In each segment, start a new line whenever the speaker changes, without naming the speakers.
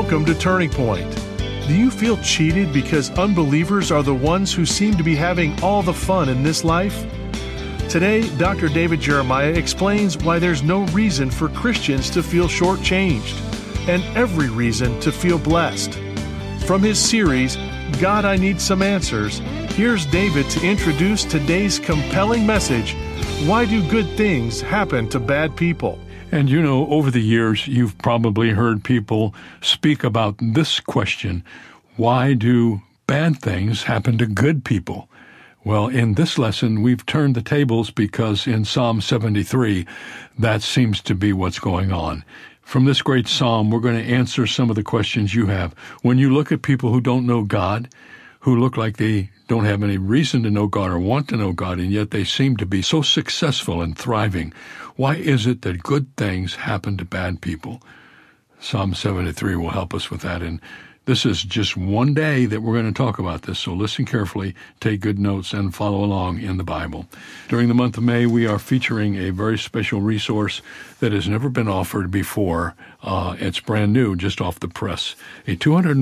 Welcome to Turning Point. Do you feel cheated because unbelievers are the ones who seem to be having all the fun in this life? Today, Dr. David Jeremiah explains why there's no reason for Christians to feel shortchanged, and every reason to feel blessed. From his series, God, I Need Some Answers, here's David to introduce today's compelling message, Why Do Good Things Happen to Bad People?
And you know, over the years, you've probably heard people speak about this question, why do bad things happen to good people? Well, in this lesson, we've turned the tables because in Psalm 73, that seems to be what's going on. From this great psalm, we're going to answer some of the questions you have. When you look at people who don't know God, who look like they don't have any reason to know God or want to know God, and yet they seem to be so successful and thriving, why is it that good things happen to bad people? Psalm 73 will help us with that, and this is just one day that we're going to talk about this, so listen carefully, take good notes, and follow along in the Bible. During the month of May, we are featuring a very special resource that has never been offered before. It's brand new, just off the press. A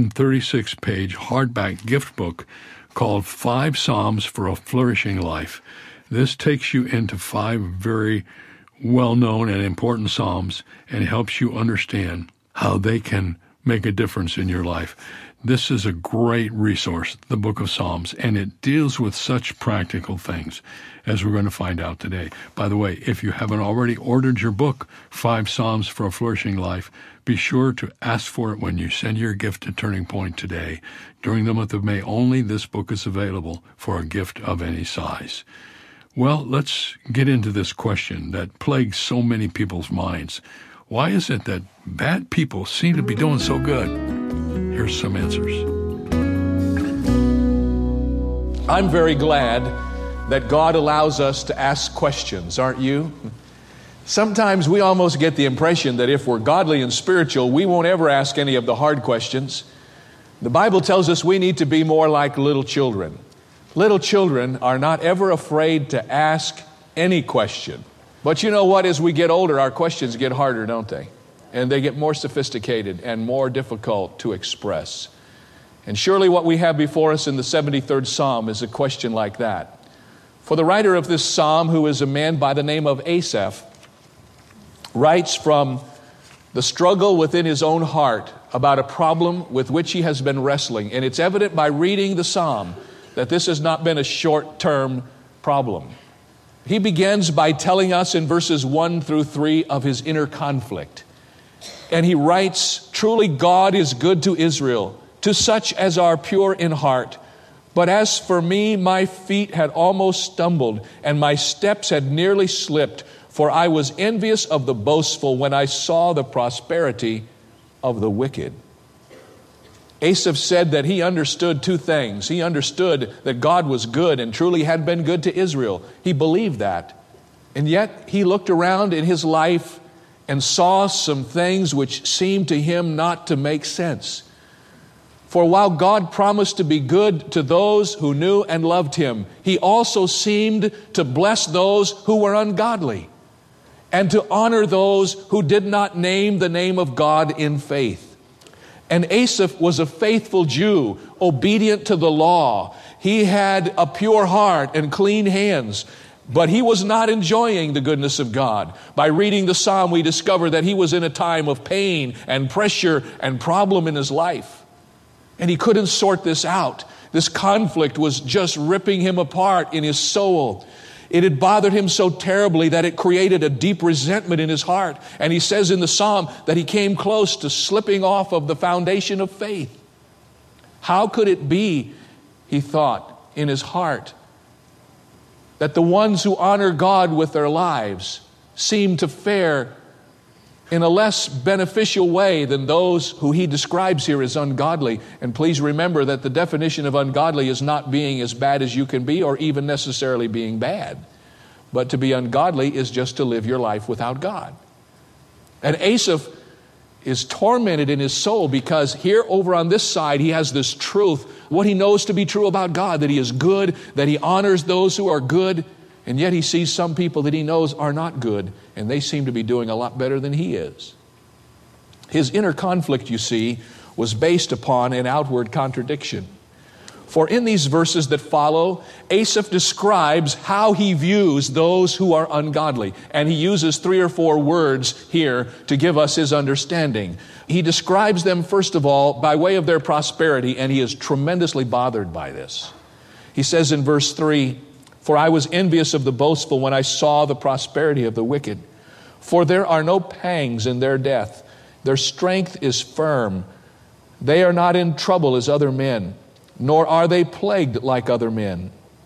236-page hardback gift book called 5 Psalms for a Flourishing Life. This takes you into 5 very well-known and important psalms and helps you understand how they can make a difference in your life. This is a great resource, the Book of Psalms, and it deals with such practical things, as we're going to find out today. By the way, if you haven't already ordered your book, 5 Psalms for a Flourishing Life, be sure to ask for it when you send your gift to Turning Point today. During the month of May only, this book is available for a gift of any size. Well, let's get into this question that plagues so many people's minds. Why is it that bad people seem to be doing so good? Here's some answers.
I'm very glad that God allows us to ask questions, aren't you? Sometimes we almost get the impression that if we're godly and spiritual, we won't ever ask any of the hard questions. The Bible tells us we need to be more like little children. Little children are not ever afraid to ask any question. But you know what? As we get older, our questions get harder, don't they? And they get more sophisticated and more difficult to express. And surely what we have before us in the 73rd Psalm is a question like that. For the writer of this psalm, who is a man by the name of Asaph, writes from the struggle within his own heart about a problem with which he has been wrestling. And it's evident by reading the psalm that this has not been a short-term problem. He begins by telling us in verses 1 through 3 of his inner conflict. And he writes, "Truly God is good to Israel, to such as are pure in heart. But as for me, my feet had almost stumbled, and my steps had nearly slipped, for I was envious of the boastful when I saw the prosperity of the wicked." Asaph said that he understood 2 things. He understood that God was good and truly had been good to Israel. He believed that. And yet he looked around in his life and saw some things which seemed to him not to make sense. For while God promised to be good to those who knew and loved him, he also seemed to bless those who were ungodly and to honor those who did not name the name of God in faith. And Asaph was a faithful Jew, obedient to the law. He had a pure heart and clean hands, but he was not enjoying the goodness of God. By reading the psalm, we discover that he was in a time of pain and pressure and problem in his life. And he couldn't sort this out. This conflict was just ripping him apart in his soul. It had bothered him so terribly that it created a deep resentment in his heart. And he says in the psalm that he came close to slipping off of the foundation of faith. How could it be, he thought in his heart, that the ones who honor God with their lives seem to fare in a less beneficial way than those who he describes here as ungodly? And please remember that the definition of ungodly is not being as bad as you can be or even necessarily being bad. But to be ungodly is just to live your life without God. And Asaph is tormented in his soul because here over on this side he has this truth, what he knows to be true about God, that he is good, that he honors those who are good. And yet he sees some people that he knows are not good, and they seem to be doing a lot better than he is. His inner conflict, you see, was based upon an outward contradiction. For in these verses that follow, Asaph describes how he views those who are ungodly. And he uses 3 or 4 words here to give us his understanding. He describes them, first of all, by way of their prosperity, and he is tremendously bothered by this. He says in verse 3, "For I was envious of the boastful when I saw the prosperity of the wicked. For there are no pangs in their death. Their strength is firm. They are not in trouble as other men, nor are they plagued like other men."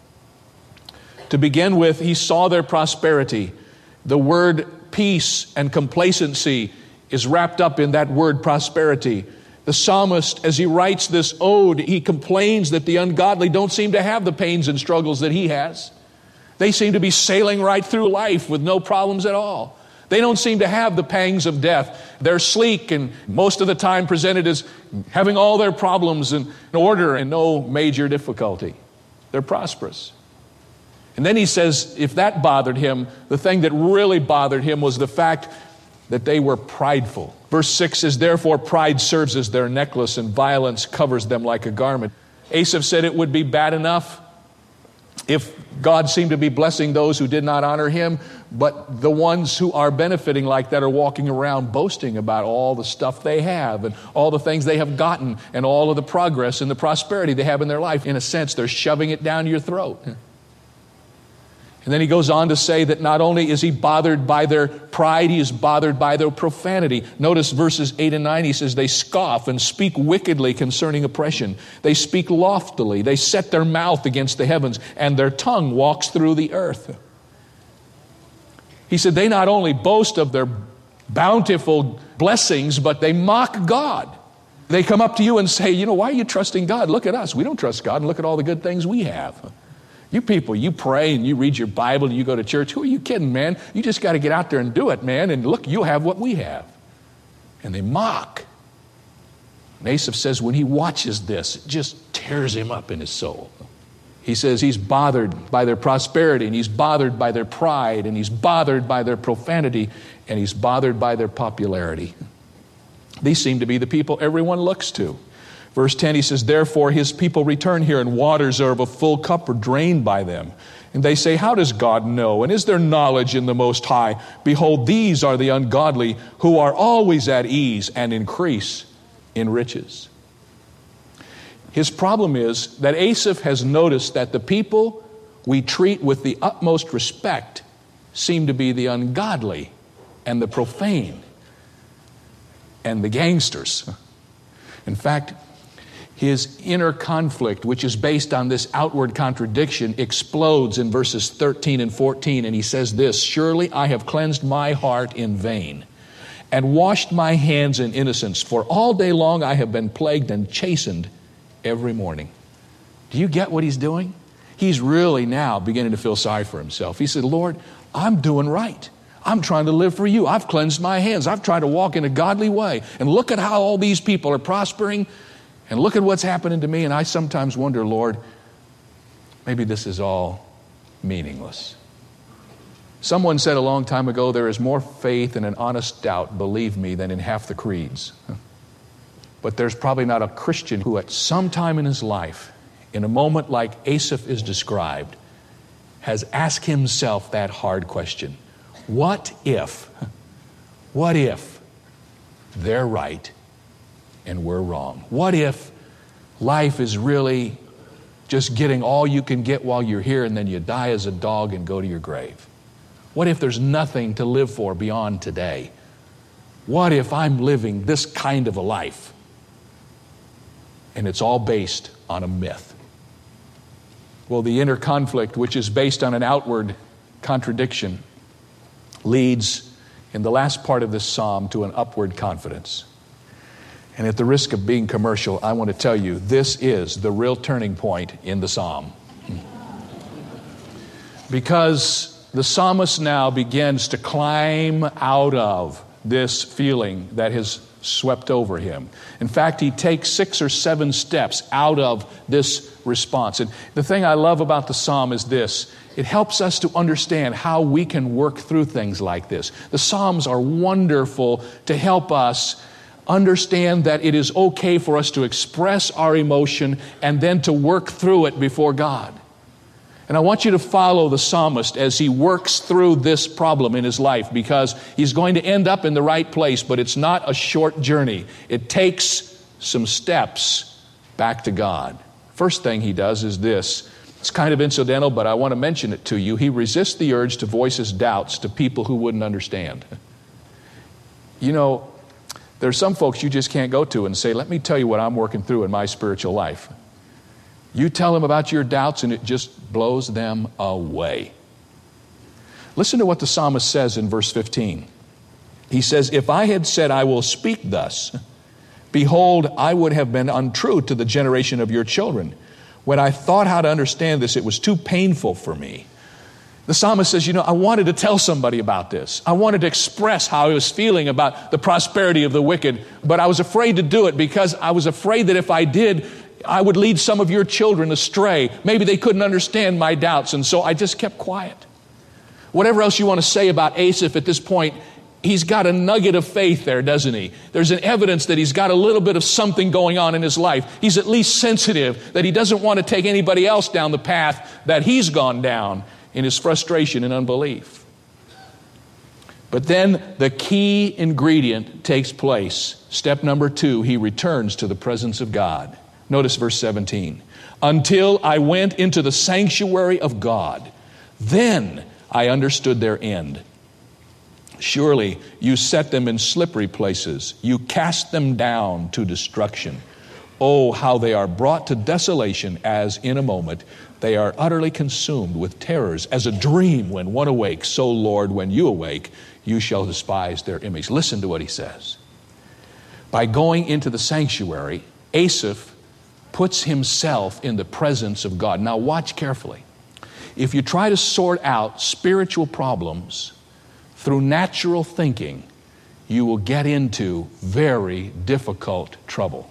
To begin with, he saw their prosperity. The word peace and complacency is wrapped up in that word prosperity. The psalmist, as he writes this ode, he complains that the ungodly don't seem to have the pains and struggles that he has. They seem to be sailing right through life with no problems at all. They don't seem to have the pangs of death. They're sleek and most of the time presented as having all their problems in order and no major difficulty. They're prosperous. And then he says, if that bothered him, the thing that really bothered him was the fact that they were prideful. Verse 6 says, "Therefore pride serves as their necklace, and violence covers them like a garment." Asaph said it would be bad enough if God seemed to be blessing those who did not honor him, but the ones who are benefiting like that are walking around boasting about all the stuff they have and all the things they have gotten and all of the progress and the prosperity they have in their life. In a sense, they're shoving it down your throat. And then he goes on to say that not only is he bothered by their pride, he is bothered by their profanity. Notice verses 8 and 9, he says, "They scoff and speak wickedly concerning oppression. They speak loftily. They set their mouth against the heavens, and their tongue walks through the earth." He said they not only boast of their bountiful blessings, but they mock God. They come up to you and say, "Why are you trusting God? Look at us. We don't trust God, and look at all the good things we have. You people, you pray and you read your Bible and you go to church. Who are you kidding, man? You just got to get out there and do it, man. And look, you have what we have." And they mock. And Asaph says when he watches this, it just tears him up in his soul. He says he's bothered by their prosperity, and he's bothered by their pride, and he's bothered by their profanity, and he's bothered by their popularity. These seem to be the people everyone looks to. Verse 10, he says, "Therefore his people return here, and waters are of a full cup are drained by them. And they say, how does God know? And is there knowledge in the Most High? Behold, these are the ungodly who are always at ease and increase in riches." His problem is that Asaph has noticed that the people we treat with the utmost respect seem to be the ungodly and the profane and the gangsters. In fact, his inner conflict, which is based on this outward contradiction, explodes in verses 13 and 14. And he says this, "Surely I have cleansed my heart in vain and washed my hands in innocence. For all day long I have been plagued and chastened every morning." Do you get what he's doing? He's really now beginning to feel sorry for himself. He said, "Lord, I'm doing right. I'm trying to live for you. I've cleansed my hands. I've tried to walk in a godly way. And look at how all these people are prospering. And look at what's happening to me." And I sometimes wonder, Lord, maybe this is all meaningless. Someone said a long time ago, there is more faith in an honest doubt, believe me, than in half the creeds. But there's probably not a Christian who at some time in his life, in a moment like Asaph is described, has asked himself that hard question. What if they're right and we're wrong? What if life is really just getting all you can get while you're here and then you die as a dog and go to your grave? What if there's nothing to live for beyond today? What if I'm living this kind of a life and it's all based on a myth? Well, the inner conflict, which is based on an outward contradiction, leads in the last part of this psalm to an upward confidence. And at the risk of being commercial, I want to tell you, this is the real turning point in the psalm. Because the psalmist now begins to climb out of this feeling that has swept over him. In fact, he takes 6 or 7 steps out of this response. And the thing I love about the psalm is this. It helps us to understand how we can work through things like this. The Psalms are wonderful to help us understand that it is okay for us to express our emotion and then to work through it before God. And I want you to follow the psalmist as he works through this problem in his life, because he's going to end up in the right place, but it's not a short journey. It takes some steps back to God. First thing he does is this. It's kind of incidental, but I want to mention it to you. He resists the urge to voice his doubts to people who wouldn't understand. You know, there's some folks you just can't go to and say, let me tell you what I'm working through in my spiritual life. You tell them about your doubts and it just blows them away. Listen to what the psalmist says in verse 15. He says, if I had said I will speak thus, behold, I would have been untrue to the generation of your children. When I thought how to understand this, it was too painful for me. The psalmist says, I wanted to tell somebody about this. I wanted to express how I was feeling about the prosperity of the wicked, but I was afraid to do it because I was afraid that if I did, I would lead some of your children astray. Maybe they couldn't understand my doubts, and so I just kept quiet. Whatever else you want to say about Asaph at this point, he's got a nugget of faith there, doesn't he? There's an evidence that he's got a little bit of something going on in his life. He's at least sensitive that he doesn't want to take anybody else down the path that he's gone down in his frustration and unbelief. But then the key ingredient takes place. Step number 2, he returns to the presence of God. Notice verse 17. Until I went into the sanctuary of God, then I understood their end. Surely you set them in slippery places. You cast them down to destruction. Oh, how they are brought to desolation as in a moment. They are utterly consumed with terrors as a dream when one awakes. So, Lord, when you awake, you shall despise their image. Listen to what he says. By going into the sanctuary, Asaph puts himself in the presence of God. Now watch carefully. If you try to sort out spiritual problems through natural thinking, you will get into very difficult trouble.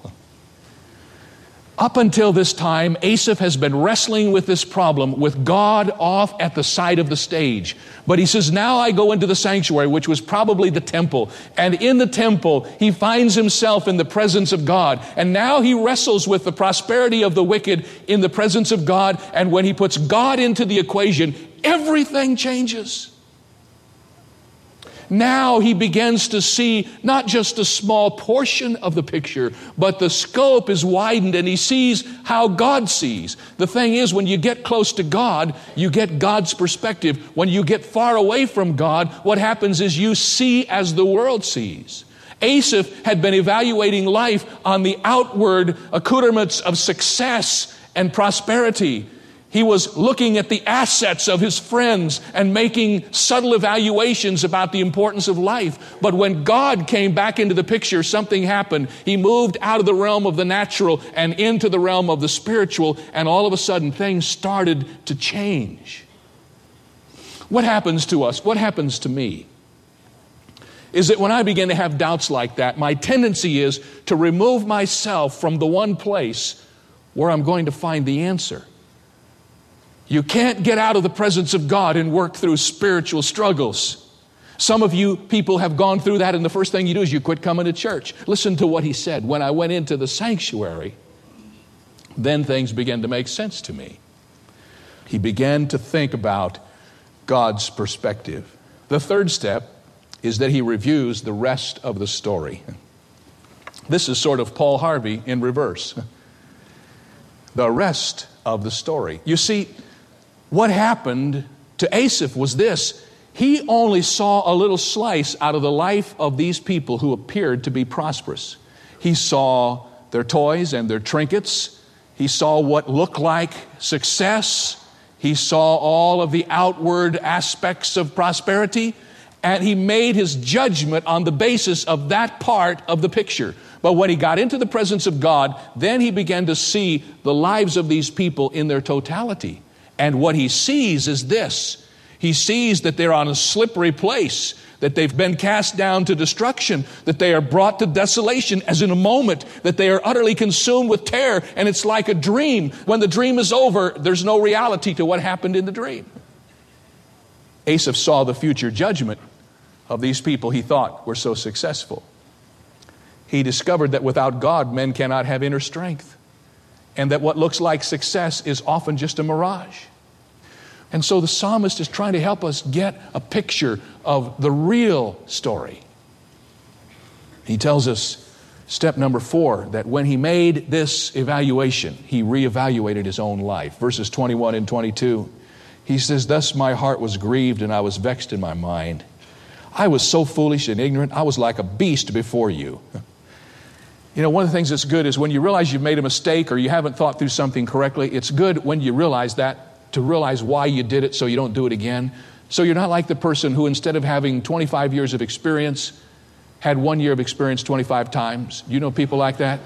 Up until this time, Asaph has been wrestling with this problem with God off at the side of the stage. But he says, now I go into the sanctuary, which was probably the temple. And in the temple, he finds himself in the presence of God. And now he wrestles with the prosperity of the wicked in the presence of God. And when he puts God into the equation, everything changes. Now he begins to see not just a small portion of the picture, but the scope is widened and he sees how God sees. The thing is, when you get close to God, you get God's perspective. When you get far away from God, what happens is you see as the world sees. Asaph had been evaluating life on the outward accoutrements of success and prosperity. He was looking at the assets of his friends and making subtle evaluations about the importance of life. But when God came back into the picture, something happened. He moved out of the realm of the natural and into the realm of the spiritual, and all of a sudden things started to change. What happens to us? What happens to me? Is that when I begin to have doubts like that, my tendency is to remove myself from the one place where I'm going to find the answer. You can't get out of the presence of God and work through spiritual struggles. Some of you people have gone through that, and the first thing you do is you quit coming to church. Listen to what he said. When I went into the sanctuary, then things began to make sense to me. He began to think about God's perspective. The third step is that he reviews the rest of the story. This is sort of Paul Harvey in reverse. The rest of the story. You see, what happened to Asaph was this. He only saw a little slice out of the life of these people who appeared to be prosperous. He saw their toys and their trinkets. He saw what looked like success. He saw all of the outward aspects of prosperity. And he made his judgment on the basis of that part of the picture. But when he got into the presence of God, then he began to see the lives of these people in their totality. And what he sees is this. He sees that they're on a slippery place, that they've been cast down to destruction, that they are brought to desolation as in a moment, that they are utterly consumed with terror, and it's like a dream. When the dream is over, there's no reality to what happened in the dream. Asaph saw the future judgment of these people he thought were so successful. he discovered that without God, men cannot have inner strength, and that what looks like success is often just a mirage. And so the psalmist is trying to help us get a picture of the real story. He tells us, step number 4, that when he made this evaluation, he reevaluated his own life. Verses 21 and 22, he says, "Thus my heart was grieved and I was vexed in my mind. I was so foolish and ignorant, I was like a beast before you." You know, one of the things that's good is when you realize you've made a mistake or you haven't thought through something correctly, it's good when you realize that, to realize why you did it so you don't do it again. So you're not like the person who, instead of having 25 years of experience, had 1 year of experience 25 times. You know people like that?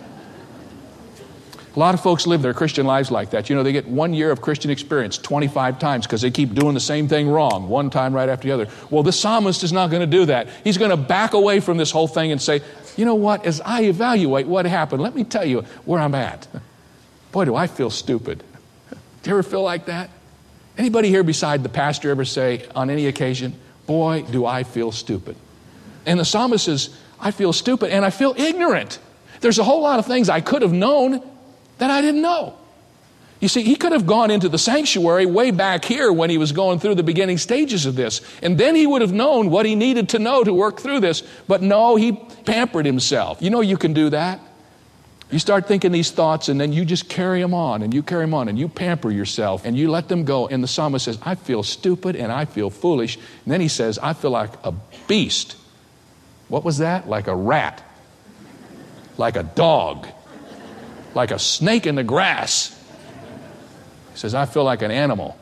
A lot of folks live their Christian lives like that. You know, they get 1 year of Christian experience 25 times because they keep doing the same thing wrong, one time right after the other. Well, the psalmist is not going to do that. He's going to back away from this whole thing and say, you know what, as I evaluate what happened, let me tell you where I'm at. Boy, do I feel stupid. Do you ever feel like that? Anybody here beside the pastor ever say on any occasion, boy, do I feel stupid? And the psalmist says, I feel stupid and I feel ignorant. There's a whole lot of things I could have known that I didn't know. You see, he could have gone into the sanctuary way back here when he was going through the beginning stages of this, and then he would have known what he needed to know to work through this. But no, he pampered himself. You know you can do that. You start thinking these thoughts, and then you just carry them on, and you carry them on, and you pamper yourself, and you let them go. And the psalmist says, I feel stupid, and I feel foolish. And then he says, I feel like a beast. What was that? Like a rat. Like a dog. Like a snake in the grass. He says, I feel like an animal.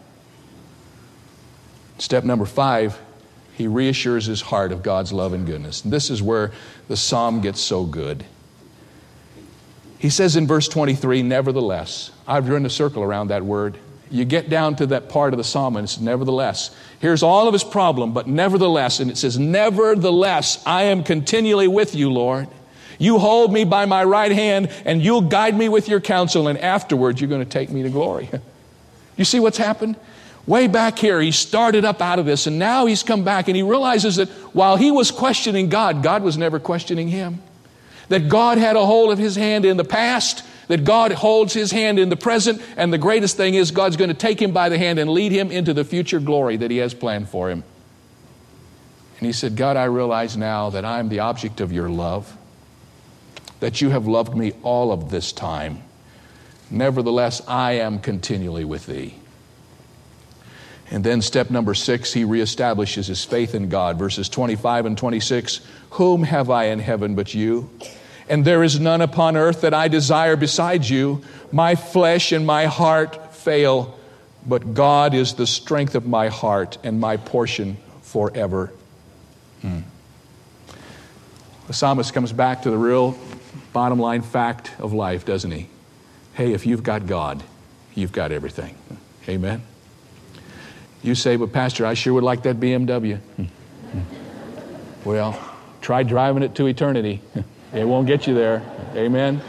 Step number 5, he reassures his heart of God's love and goodness. And this is where the psalm gets so good. He says in verse 23, nevertheless. I've drawn a circle around that word. You get down to that part of the psalm and it's nevertheless. Here's all of his problem, but nevertheless. And it says, nevertheless, I am continually with you, Lord. You hold me by my right hand and you'll guide me with your counsel, and afterwards you're going to take me to glory. You see what's happened? Way back here, he started up out of this, and now he's come back and he realizes that while he was questioning God, God was never questioning him. That God had a hold of his hand in the past, that God holds his hand in the present, and the greatest thing is God's going to take him by the hand and lead him into the future glory that he has planned for him. And he said, God, I realize now that I'm the object of your love, that you have loved me all of this time. Nevertheless, I am continually with thee. And then step number 6, he reestablishes his faith in God. Verses 25 and 26, whom have I in heaven but you? And there is none upon earth that I desire besides you. My flesh and my heart fail, but God is the strength of my heart and my portion forever. The psalmist comes back to the real bottom line fact of life, doesn't he? Hey, if you've got God, you've got everything. Amen? You say, but Pastor, I sure would like that BMW. Well, try driving it to eternity. It won't get you there. Amen?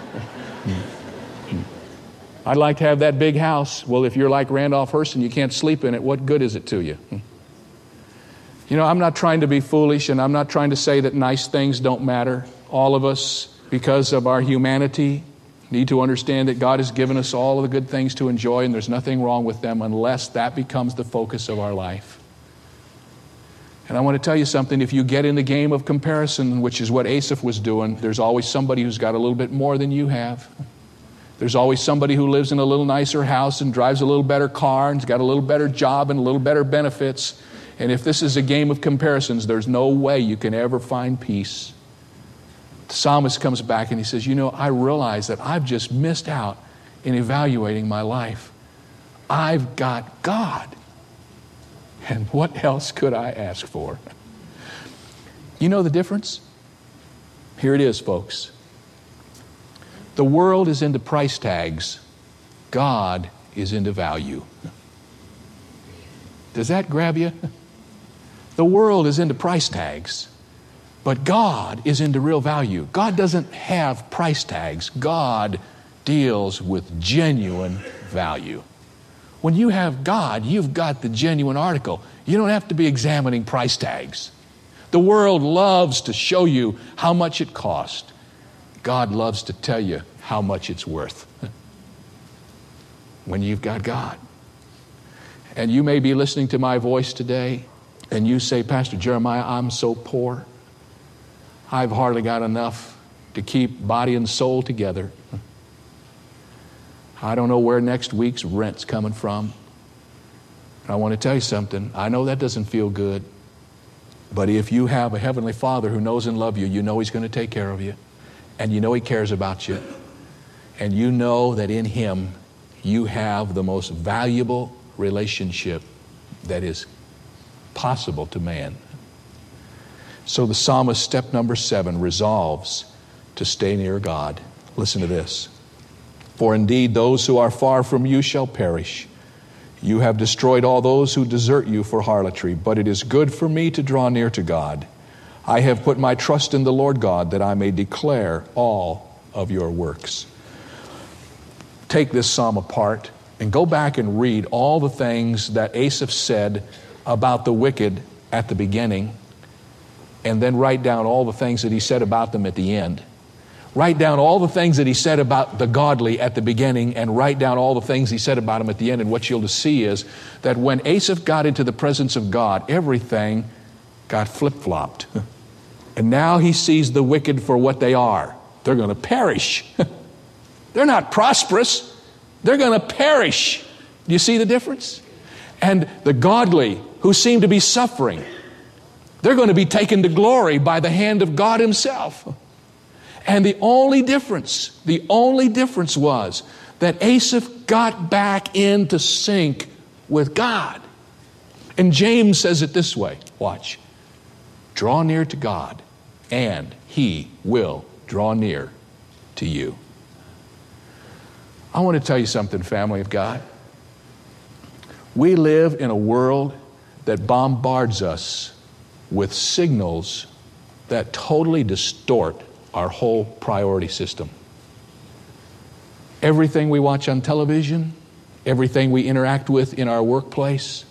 I'd like to have that big house. Well, if you're like Randolph Hearst and you can't sleep in it, what good is it to you? You know, I'm not trying to be foolish, and I'm not trying to say that nice things don't matter. All of us, because of our humanity, need to understand that God has given us all of the good things to enjoy, and there's nothing wrong with them unless that becomes the focus of our life. And I want to tell you something, if you get in the game of comparison, which is what Asaph was doing, there's always somebody who's got a little bit more than you have. There's always somebody who lives in a little nicer house and drives a little better car and's got a little better job and a little better benefits. And if this is a game of comparisons, there's no way you can ever find peace. The psalmist comes back and he says, you know, I realize that I've just missed out in evaluating my life. I've got God. And what else could I ask for? You know the difference? Here it is, folks. The world is into price tags. God is into value. Does that grab you? The world is into price tags. But God is into real value. God doesn't have price tags. God deals with genuine value. When you have God, you've got the genuine article. You don't have to be examining price tags. The world loves to show you how much it cost. God loves to tell you how much it's worth when you've got God. And you may be listening to my voice today, and you say, Pastor Jeremiah, I'm so poor. I've hardly got enough to keep body and soul together. I don't know where next week's rent's coming from. I want to tell you something. I know that doesn't feel good, but if you have a Heavenly Father who knows and loves you, you know He's going to take care of you, and you know He cares about you, and you know that in Him you have the most valuable relationship that is possible to man. So the psalmist, step number 7, resolves to stay near God. Listen to this. For indeed those who are far from you shall perish. You have destroyed all those who desert you for harlotry, but it is good for me to draw near to God. I have put my trust in the Lord God, that I may declare all of your works. Take this psalm apart and go back and read all the things that Asaph said about the wicked at the beginning, and then write down all the things that he said about them at the end. Write down all the things that he said about the godly at the beginning, and write down all the things he said about them at the end. And what you'll see is that when Asaph got into the presence of God, everything got flip-flopped. And now he sees the wicked for what they are. They're going to perish. They're not prosperous. They're going to perish. Do you see the difference? And the godly who seem to be suffering, they're going to be taken to glory by the hand of God Himself. And the only difference was that Asaph got back into sync with God. And James says it this way, watch. Draw near to God, and He will draw near to you. I want to tell you something, family of God. We live in a world that bombards us with signals that totally distort our whole priority system. Everything we watch on television, everything we interact with in our workplace,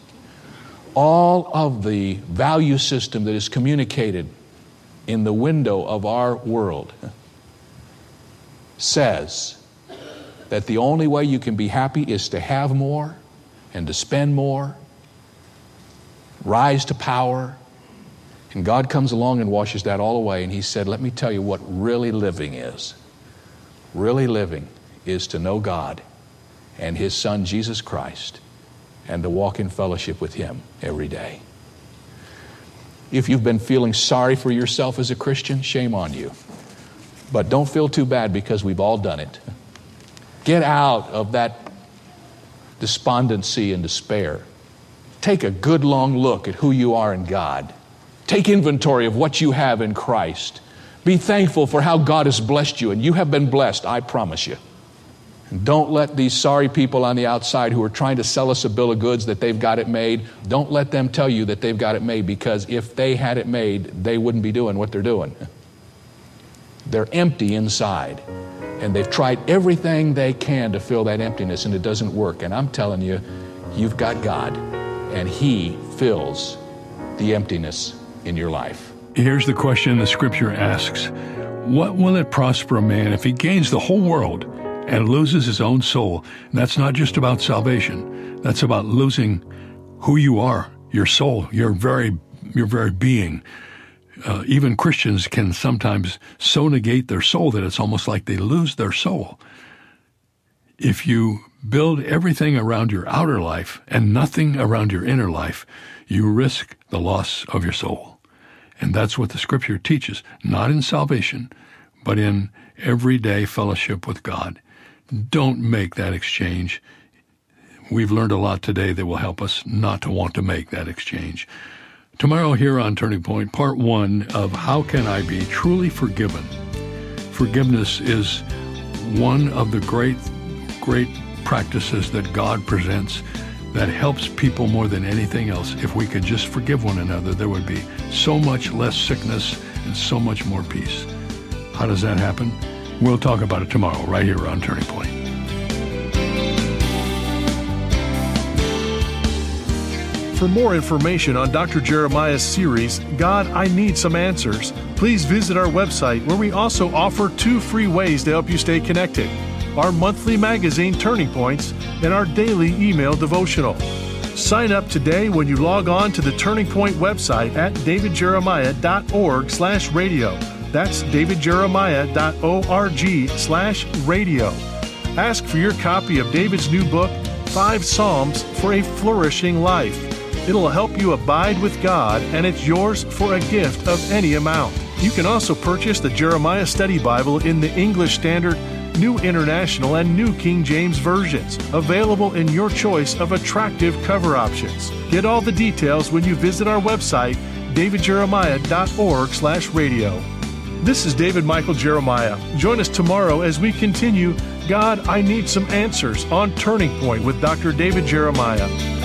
all of the value system that is communicated in the window of our world says that the only way you can be happy is to have more and to spend more, rise to power. And God comes along and washes that all away, and He said, let me tell you what really living is. Really living is to know God and His Son, Jesus Christ, and to walk in fellowship with Him every day. If you've been feeling sorry for yourself as a Christian, shame on you. But don't feel too bad, because we've all done it. Get out of that despondency and despair. Take a good long look at who you are in God. Take inventory of what you have in Christ. Be thankful for how God has blessed you, and you have been blessed, I promise you. And don't let these sorry people on the outside who are trying to sell us a bill of goods that they've got it made, don't let them tell you that they've got it made, because if they had it made, they wouldn't be doing what they're doing. They're empty inside, and they've tried everything they can to fill that emptiness, and it doesn't work. And I'm telling you, you've got God, and He fills the emptiness in your life.
Here's the question the Scripture asks. What will it prosper a man if he gains the whole world and loses his own soul? And that's not just about salvation. That's about losing who you are, your soul, your very being. Even Christians can sometimes so negate their soul that it's almost like they lose their soul. If you build everything around your outer life and nothing around your inner life, you risk the loss of your soul. And that's what the Scripture teaches, not in salvation, but in everyday fellowship with God. Don't make that exchange. We've learned a lot today that will help us not to want to make that exchange. Tomorrow here on Turning Point, part 1 of How Can I Be Truly Forgiven? Forgiveness is one of the great practices that God presents that helps people more than anything else. If we could just forgive one another, there would be so much less sickness and so much more peace. How does that happen? We'll talk about it tomorrow right here on Turning Point.
For more information on Dr. Jeremiah's series, God, I Need Some Answers, please visit our website where we also offer 2 free ways to help you stay connected: our monthly magazine, Turning Points, and our daily email devotional. Sign up today when you log on to the Turning Point website at davidjeremiah.org/radio. That's davidjeremiah.org/radio. Ask for your copy of David's new book, 5 Psalms for a Flourishing Life. It'll help you abide with God, and it's yours for a gift of any amount. You can also purchase the Jeremiah Study Bible in the English Standard, New International, and New King James versions, available in your choice of attractive cover options. Get all the details when you visit our website, davidjeremiah.org/radio. This is David Michael Jeremiah. Join us tomorrow as we continue God, I Need Some Answers on Turning Point with Dr. David Jeremiah.